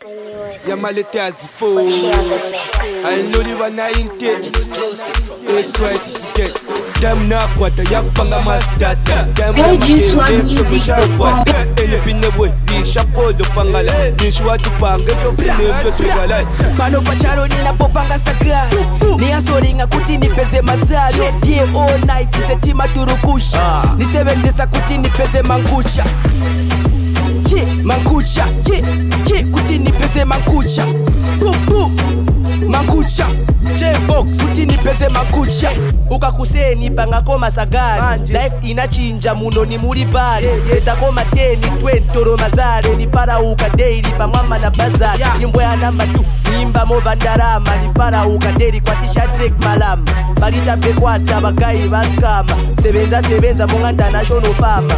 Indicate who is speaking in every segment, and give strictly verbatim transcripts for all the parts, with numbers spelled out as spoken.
Speaker 1: Yamalete azifo Ainloli wana inte X Y T T Dem na kwata yakupanga masdata
Speaker 2: Go juice one music dot com.
Speaker 1: Ele binebwe di chapeau de pangala Ni shwa tu panga fyo fine fyo swigala
Speaker 3: Pano pacharo nina popanga sagari Ni asoringa kuti nipeze mazari Die all night isetima turukusha Ni sebendesa kuti nipeze mangucha Ye, mangucha Ye, ye, kuti nipeze mangucha Bu, bu, mangucha J-Box, kuti nipeze mangucha Ukakuseni panga koma sagari Life inachinja muno ni muri bari Eta koma teni twentoro mazare Ni para uka daily pa mama na bazari Nyimbo ya namba tu, nimba mova ndarama Ni para uka daily kwa tisha Drake malama Balita pekwata bagai baskama Sebenza sebenza monga international fama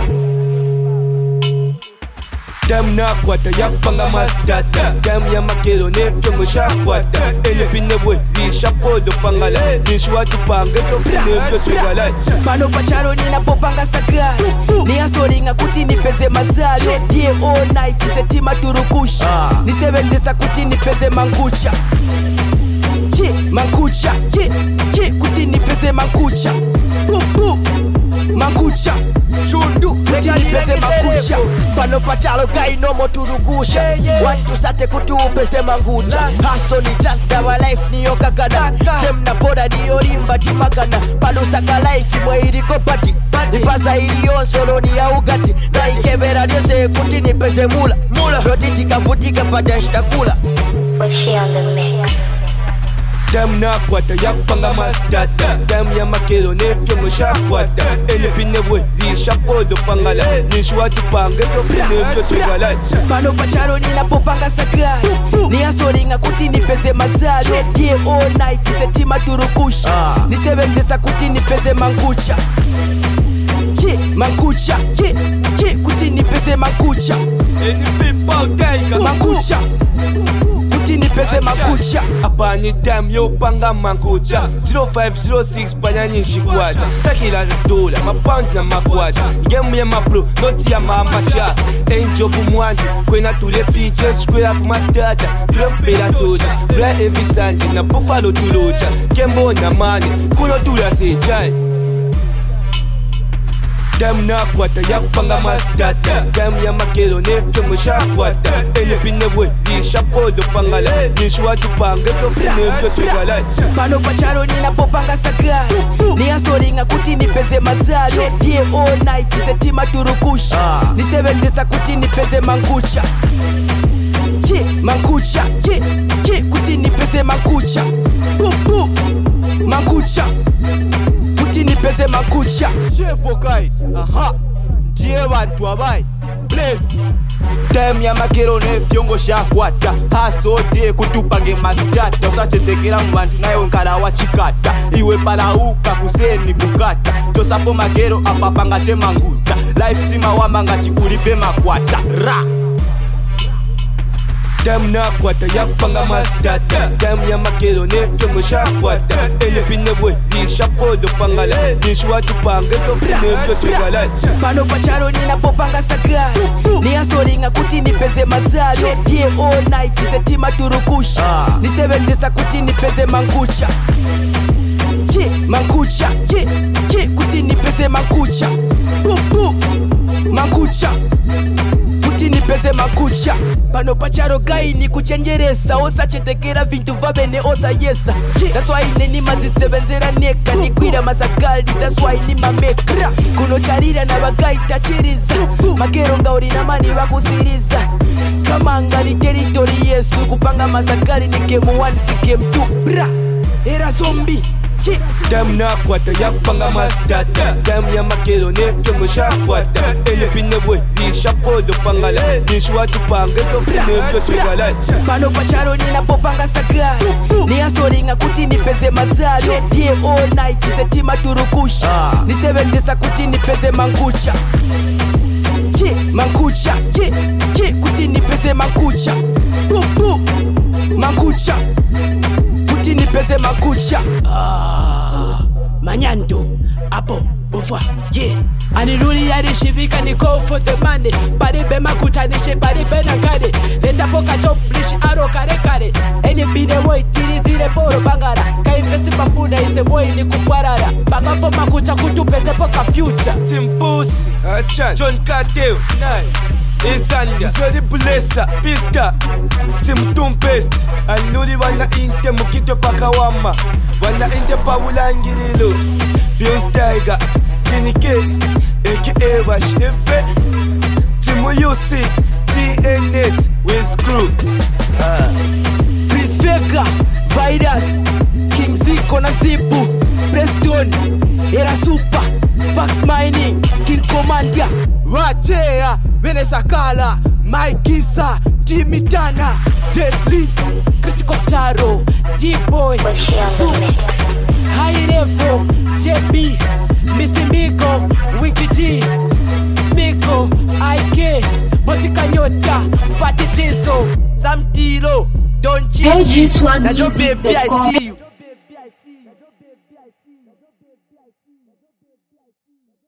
Speaker 1: Dem na kwata yakupanga masdata Dem ya makero ne fyo shakwata Ele binebwe di chapeau de pangala Ni shwa tu panga fyo fine fyo swigala
Speaker 3: Pano pacharo nina popanga sagari Ni asoringa kuti nipeze mazari Die all night isetima turukusha Ni sebendesa kuti nipeze mangucha Ye, mangucha Ye, ye, kuti nipeze mangucha Bu, bu, mangucha Chundu, kuti nipeze mangucha
Speaker 4: Pano pachalo gai no moturugusha Watu sate kutu upeze mangucha Haso ni just our life ni yokakana Semna poda ni yorimba timakana Pano saka life imwe iriko pati Nipasa ilion solo ni ya ugati Na ikebera diose kuti nipeze mula Rotiti kafutika pada nshtakula
Speaker 2: What's she on the mix?
Speaker 1: Dem na kwata yakupanga masdata Dem ya makero ne fyo shakwata Ele binebwe di chapeau de pangala Ni shwa tu panga fyo fine fyo swigala
Speaker 3: Pano pacharo nina popanga sagari Ni asoringa kuti nipeze mazari Die all night isetima turukusha Ni sebendesa kuti nipeze mangucha Ye, mangucha Ye, ye, kuti nipeze mangucha
Speaker 1: Any people take
Speaker 3: Mangucha Kuti nipeze mangucha
Speaker 1: Abani dem yo panga mangucha zero five zero six panyanyi shikwacha Sakila dola, mapound na makwacha Game ya mabro, noti ya mamacha Angel bumwanti, kwena tule features Kwela kumastata, tule kupela tocha Bra every Sunday, na buffalo tulocha Kembo na mani, kuno tula sejai Dem na kwata yakupanga masdata Dem ya makero ne fyo shakwata Ele binebwe di chapeau de pangala Ni shwa tu panga fyo fine fyo swigala
Speaker 3: Pano pacharo nina popanga sagari Ni asoringa kuti nipeze mazari Die all night isetima turukusha Ni sebendesa kuti nipeze mangucha Ye, mangucha Ye, ye, kuti nipeze mangucha Bu, bu, mangucha Kuti nipeze mangucha
Speaker 4: Chefo kai, aha Ndiye wantu wabai, bless Dem ya makero ne fyongo shakwata Haso de kutupange masdata Usachetekera mwantu nayo nkala wachikata Iwe palauka kuseni kukata Josapo makero apapanga che manguta Life sima wamangati ulipe makwata Ra
Speaker 1: Dem na kwata yakupanga masdata Dem ya makero ne fyo shakwata Ele binebwe di chapeau de pangala Ni shwa tu panga fyo fine fyo swigala
Speaker 3: Pano pacharo nina popanga sagari Ni asoringa kuti nipeze mazari Die all night isetima turukusha Ni sebendesa kuti nipeze mangucha Ye, mangucha Ye, ye, kuti nipeze mangucha Bu, bu, mangucha Kuti nipeze mangucha Pano pacharo gai ni kuchenjeresa Osa chetekera vintu vabene osa yesa That's why neni mazisebenzera neka Nikwira masagari, that's why ni mameka Kuno charira na bagai tachiriza Magero ngauri na mani wakusiriza Kamanga ni territory yesu Kupanga masagari ni game one si game two Bra, era zombie Yeah.
Speaker 1: Dem na kwata yakupanga masdata Dem ya makero ne fyo shakwata Ele binebwe di chapeau de pangala Ni shwa tu panga fyo fine fyo swigala
Speaker 3: Pano pacharo nina popanga sagari Ni asoringa kuti nipeze mazari Die all night isetima turukusha Ni sebendesa kuti nipeze mangucha Ye, mangucha Ye, ye, kuti nipeze mangucha Bu, bu, mangucha Kuti nipeze mangucha
Speaker 4: Ah, Manyando, Abo, Ova, yeah
Speaker 3: Aniruli yarishivika ni call for the money. Paribe makutanishe paribe na kare. Leta poka job lishi aro kare kare. Eni bine boy tiri zile poro bangara. Ka investi pafuna ise boy ni kupwarara. Bagapo makucha kutupeze poka future.
Speaker 1: Timbusi, Achan, John Cartel, Nine, Ethanda, Zodi Blessa, Pista, Tim Tumpest, Anuli wana inte mukito pakawama. Wana inte pawulangirilo, Bios Tiger, Kenny K, aka Wash Efe, Timu U C, T N S, with Screw.
Speaker 3: Prince Vega, Virus, King Zico na Zipu, Preston, Era Super, Sparks Mining, King Commander,
Speaker 4: Wachea, Venesakala, Maikisa, Jimmy Tana, Jet Li,
Speaker 3: Critical Taro, D-Boy, Suits, High Level, J B, Missy Miko, Wiki G, Smiko, I K, Mosika Nyota, Pati Jizo,
Speaker 4: Samtilo, Don
Speaker 2: L G
Speaker 4: Chichi,
Speaker 2: Swag
Speaker 4: na jo
Speaker 2: Music
Speaker 4: baby I
Speaker 2: dot com.
Speaker 4: see you.